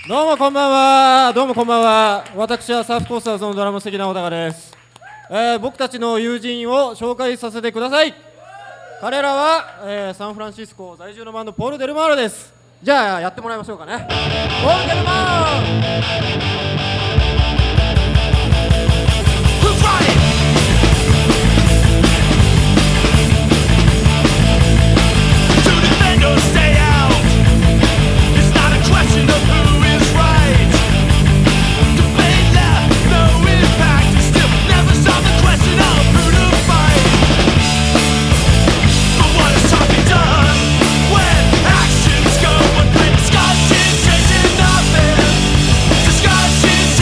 どうもこんばんは。どうもこんばんは。私はサーフコースターズのドラム関直隆です。僕たちの友人を紹介させてください。彼らは、サンフランシスコ在住のバンドポール・デルマーロです。じゃあやってもらいましょうかね。ポール・デルマーロ。 Discussions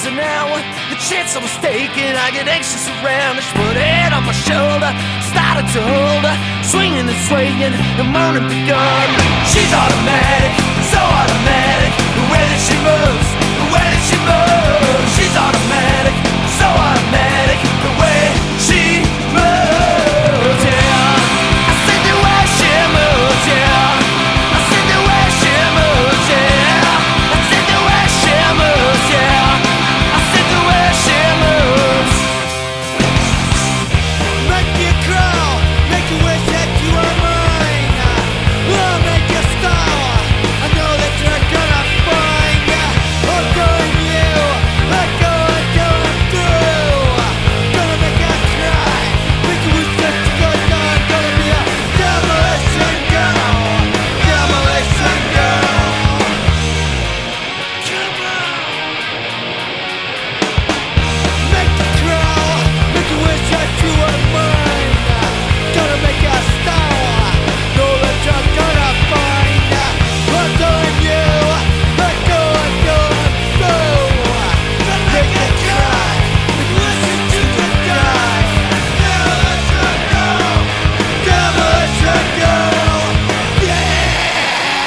So now, the chance I'm mistaken, I get anxious around her. She put her head on my shoulder, started to hold her, swinging and swaying, the morning begun. She's automatic, so automatic, the way that she moves, the way that she moves. She's automatic, so automatic, the way she moves, yeah. I see the way she moves, yeah. I see the way she moves, yeah. I see the way she moves, yeah. I see the way she moves. Make you crawl, make you wish that you were mine. I'll make you star. I know that you're gonna find. I'm going you, I'm going through. Gonna make you cry, make you wish that you were gone. Gonna be a demolition girl, demolition girl. Come on. Make you crawl, make you wish that you were mine. Gonna make you star. Know that you're gonna find. I'm doing you, I'm going through. Gonna make you cry, make you wish that you could die. Demolition girl, demolition girl, yeah.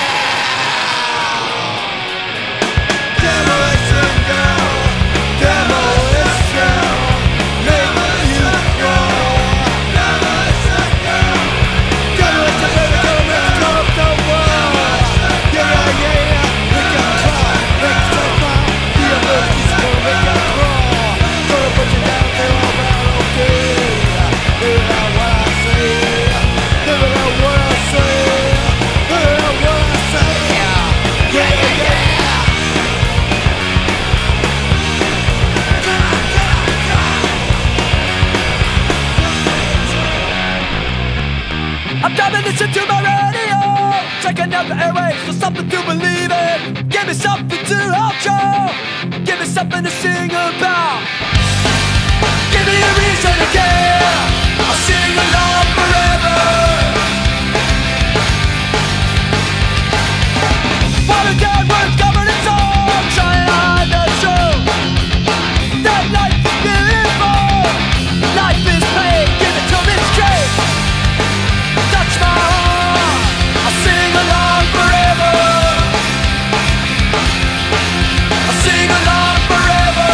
Demolition girl, demolition, make you go. Demolition girl, demolition baby, gonna make you go up the wall. Yeah, yeah, make you cry, make you fun. The ability's gonna make you crawl. Gonna put you down, feel around, okay. Hear out what I say, hear out what I say, hear out what I say. Yeah, yeah, yeah. I'm driving this into my radio, checking out the airwaves for something to believe in. Give me something to hold you, give me something to sing about. Give me a reason to care, I'll sing along forever. Watered down words covered in song, trying to hide the truth. That life is beautiful, life is pain, give it to me straight. Touch my heart, I'll sing along forever. I'll sing along forever.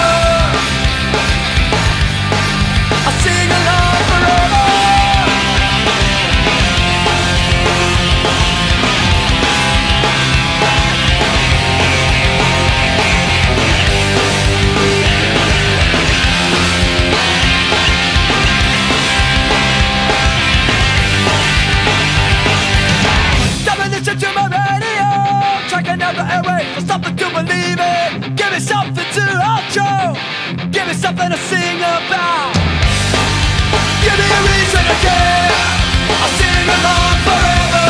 I'll sing along forever. Dumping this into my radio, checking out the airwaves for something to believe in. Give me something to hold you, give me something to sing about. Give me a reason to care, I'll sing along forever.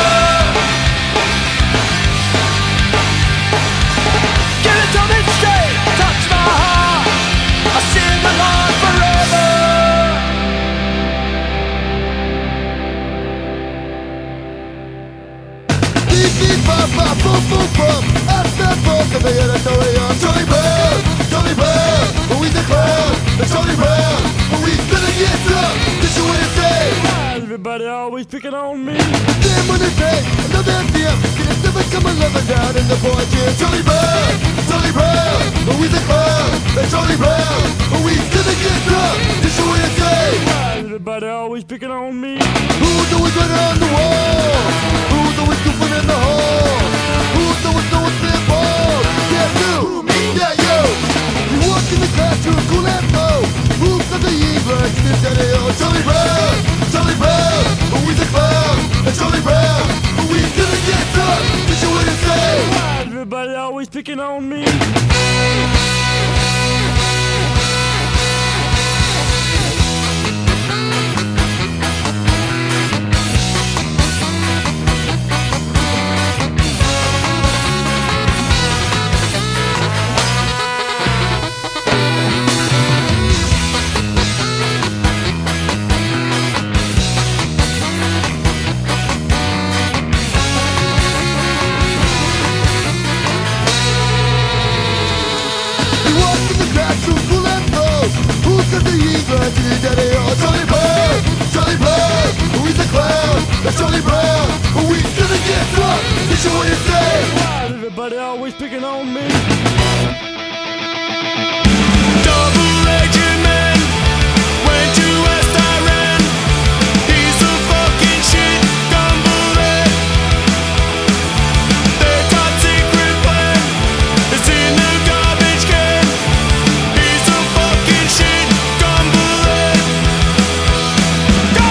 Give it to me straight, touch my heart, I'll sing along forever. Beep, beep, bop, bop, boom, boom, boom. Up the book of the auditorium. Charlie Brown, we the clown. Charlie Brown, we gonna get drunk. This is what it say. Everybody always picking on me. Then when it say, another MTM, can it never come a lover down in the boy gym? Charlie Brown, we the clown. Charlie Brown, we gonna get drunk. This is what it say. Everybody always picking on me. Who's always running on the wall? Who's always goofing in the hall? Who's always doing spitball? Yeah, you, me, yeah, you. You walk in the classroom, cool and low. Who's got the evil? Charlie Brown, we the clown. Charlie Brown, we gonna get drunk. This is what it say. Everybody always picking on me. Cause the England to the daddy, oh Charlie Brown, Charlie Brown, who is the clown? That's Charlie Brown, we gonna get drunk, this is what you say. Why is everybody always picking on me? Double-agent man went to West Iran. He's a fucking shit gumbalette. Their top secret plan is in the garbage can. He's a fucking shit gumbalette. Go!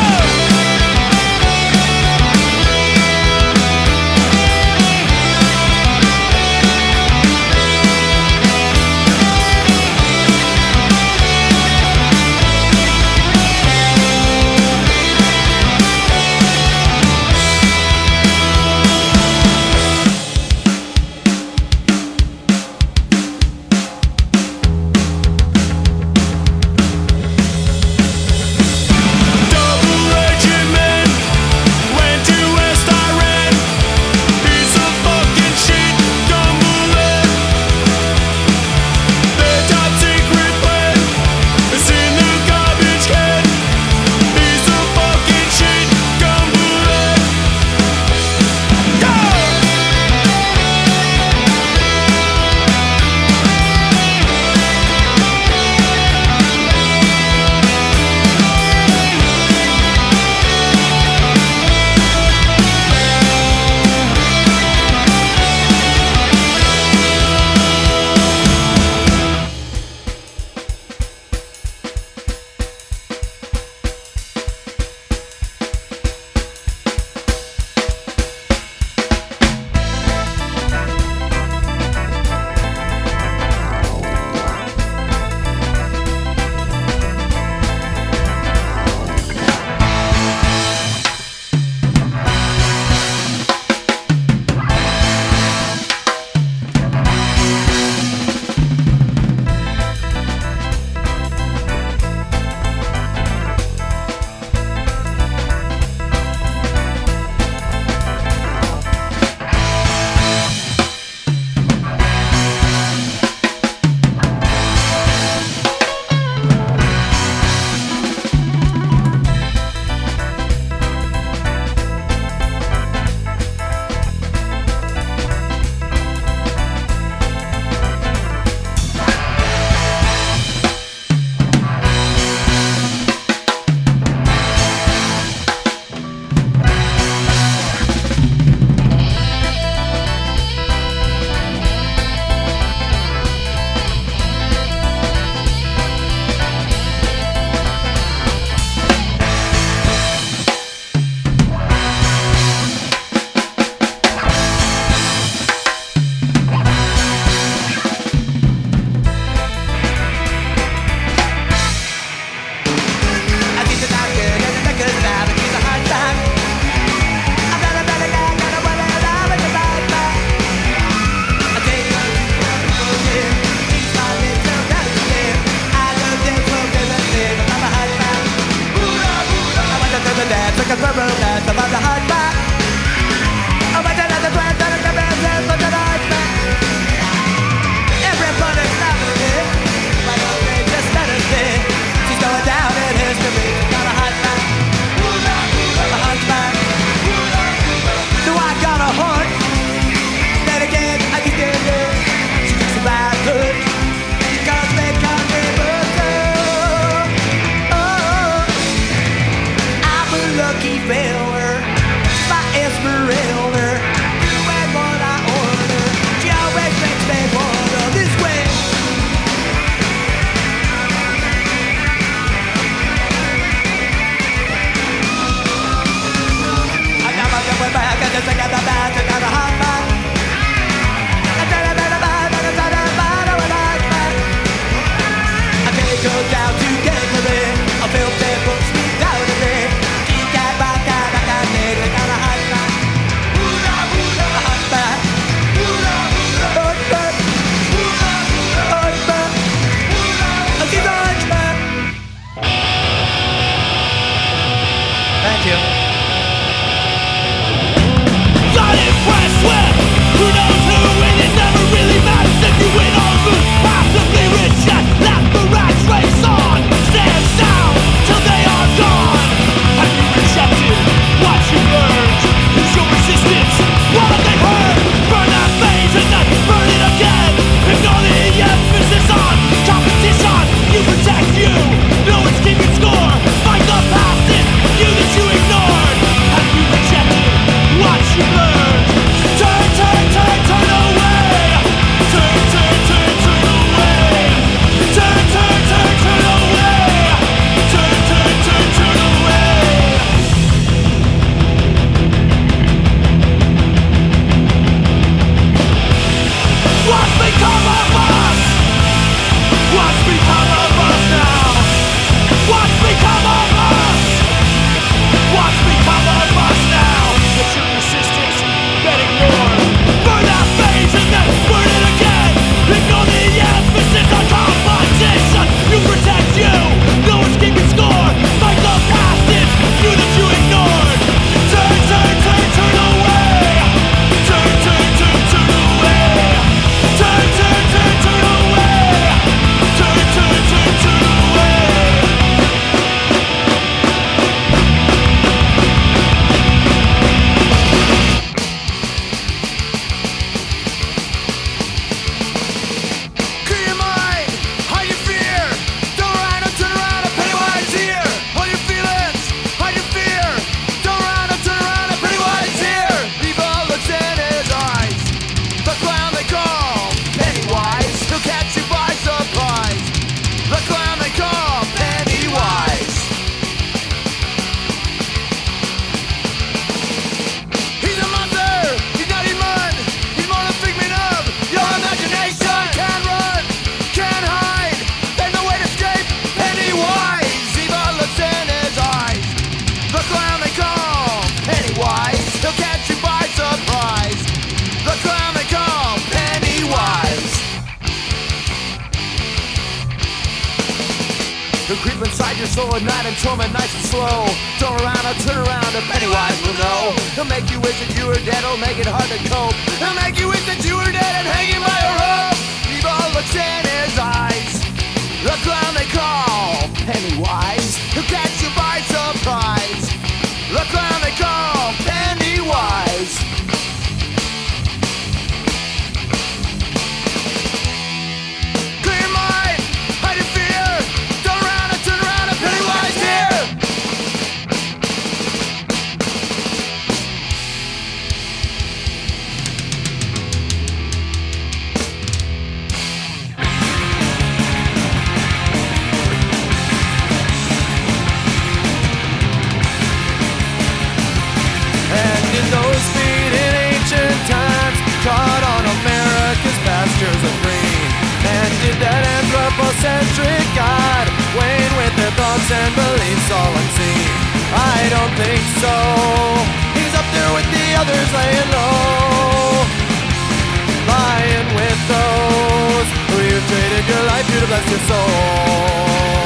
who creep inside your soul at night and torment nice and slow. Turn around, and Pennywise will know. He'll make you wish that you were dead, he'll make it hard to cope. He'll make you wish that you were dead and hanging by a rope. Evil looks in his eyes, the clown they call Pennywise, who catch you by surprise. The clown they call Pennywise. Clear your mind, hide your fear. Turn around, and Pennywise here. And in those feet in ancient times, trod on America's pastures of green. And did that anthropocentric God wane with their thoughts and beliefs all unseen? I don't think so. He's up there with the others laying low, lying with those who you've traded your life to bless your soul.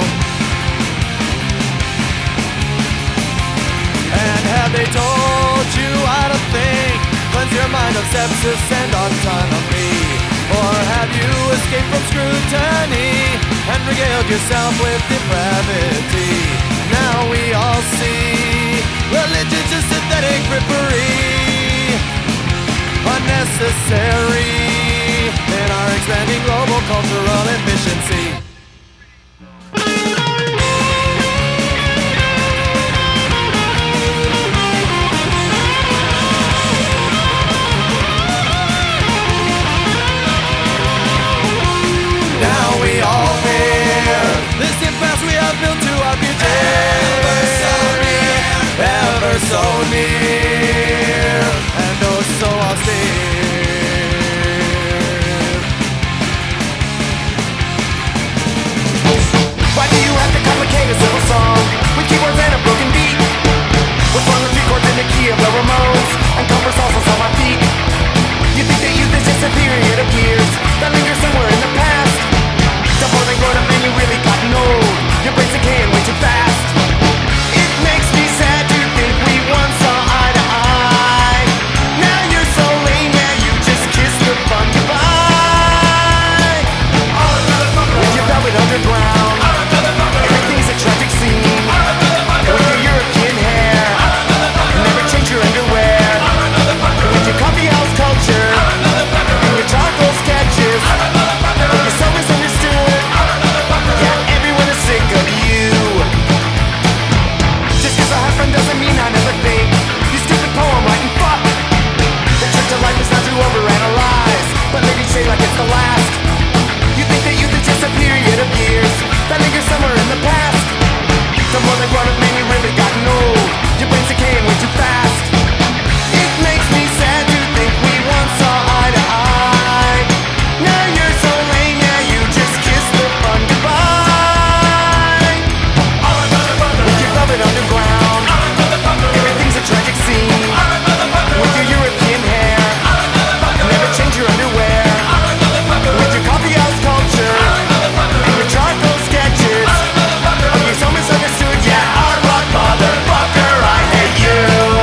And have they told you how to think? Cleanse your mind of sepsis and autonomy. Or have you escaped from scrutiny and regaled yourself with depravity? Now we all see religion's just synthetic frippery, unnecessary in our expanding global cultural efficiency. Now we all fear this impasse we have built to our future. Ever so near, and oh so austere. Why do you have to complicate a simple song with keyboards and a broken beat? What's wrong with 3 chords in the key of the Ramones and compressed salsas on my feet? You think that youth is just a period of years that linger somewhere in the past? The more than grown up man, you really gotten old. Your brain's decaying way too fast. It makes me sad to think we once saw eye to eye. Now you're so lame, now you just kiss the fun goodbye. With your velvet underground, everything's a tragic scene. With your European hair, never change your underwear. With your coffee house culture, and your charcoal sketches, you're so misunderstood. Yeah, everyone is sick of you. Just 'cause I have fun doesn't mean I never think. You stupid poem writing fuck. The trick to life is not to overanalyze, but ladies say like it's the last. You think that youth is just a period of years that linger somewhere in the past. The more than grown up man, you really gotten old. Your brain's decaying way too fast. It makes me sad to think we once saw eye to eye. Now you're so lame, now you just kiss the fun goodbye. With your velvet underground, everything's a tragic scene. With your European hair, never change your underwear. With your coffee house culture, and your charcoal sketches, oh, you're so misunderstood, yeah, art rock motherfucker, I hate you.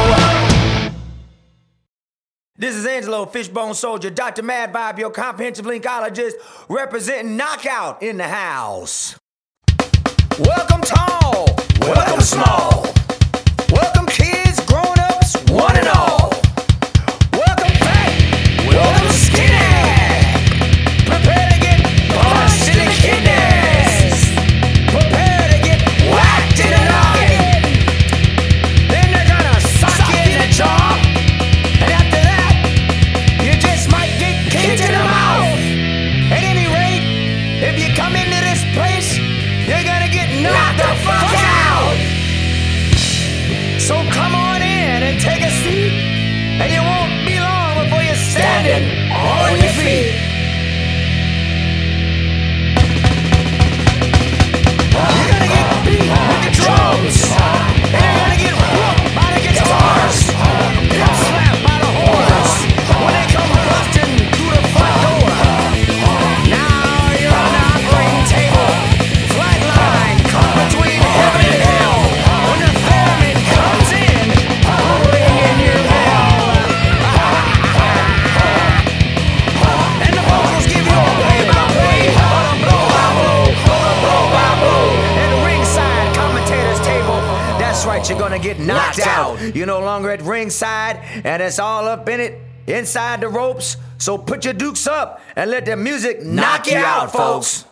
This is Angelo, Fishbone Soldier, Dr. Mad Vibe, your comprehensive linkologist, representing Knockout in the house. Welcome tall, welcome small, welcome kids, grown-ups, one and all. Welcome fat, welcome skinny. Prepare to get punched in the kidneys. Prepare to get whacked in the noggin. Then they're gonna suck you in the jaw. And after that, you just might get kicked in the mouth. At any rate, if you come into this place, you're gonna get knocked the fuck out. gonna get knocked out. You're no longer at ringside, and it's all up in it, inside the ropes. So put your dukes up and let the music knock you out, folks.